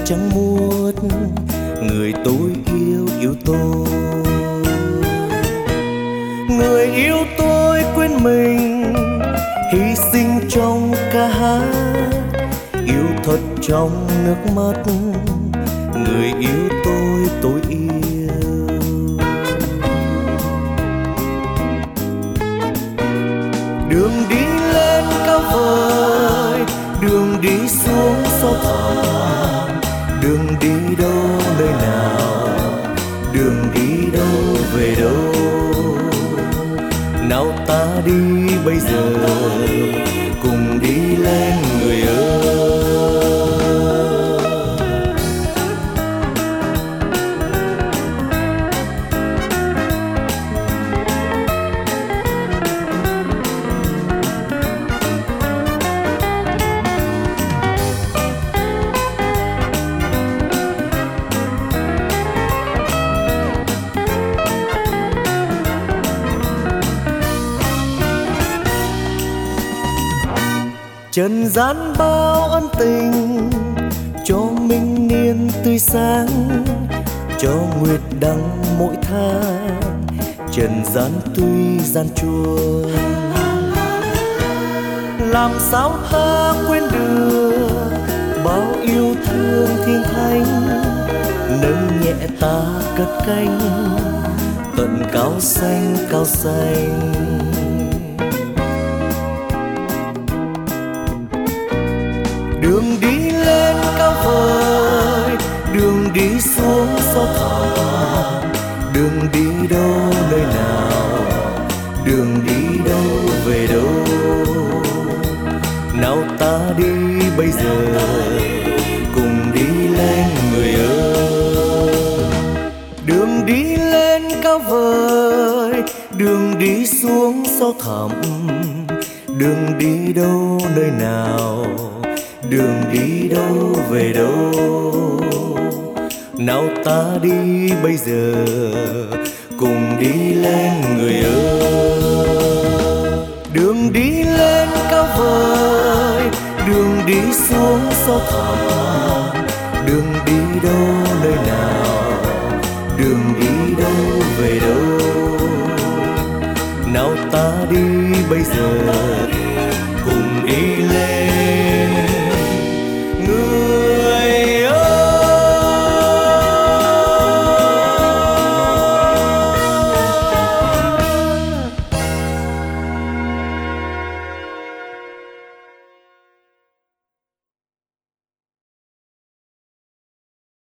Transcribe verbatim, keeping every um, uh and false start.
trắng muốt, người tôi yêu yêu tôi. Người yêu tôi quên mình, hy sinh trong ca hát, yêu thật trong nước mắt, người yêu tôi tôi yêu. Đường đi lên cao vời, đường đi xuống sâu thẳm, đường đi đâu nơi nào, đường đi đâu về đâu. Nào ta đi bây giờ, cùng đi lên người ơi. Trần gian bao ân tình, cho minh niên tươi sáng, cho nguyệt đăng mỗi tháng. Trần gian tuy gian truân, làm sao ta quên được bao yêu thương thiên thánh, nâng nhẹ ta cất cánh tận cao xanh cao xanh. Đường đi lên cao vời, đường đi xuống sâu thẳm, đường đi đâu nơi nào, đường đi đâu về đâu. Nào ta đi bây giờ, cùng đi lên người ơi. Đường đi lên cao vời, đường đi xuống sâu thẳm, đường đi đâu nơi nào, đường đi đâu về đâu. Nào ta đi bây giờ, cùng đi lên người ơi. Đường đi lên cao vời, đường đi xuống sâu thẳm, đường đi đâu nơi nào, đường đi đâu về đâu. Nào ta đi bây giờ,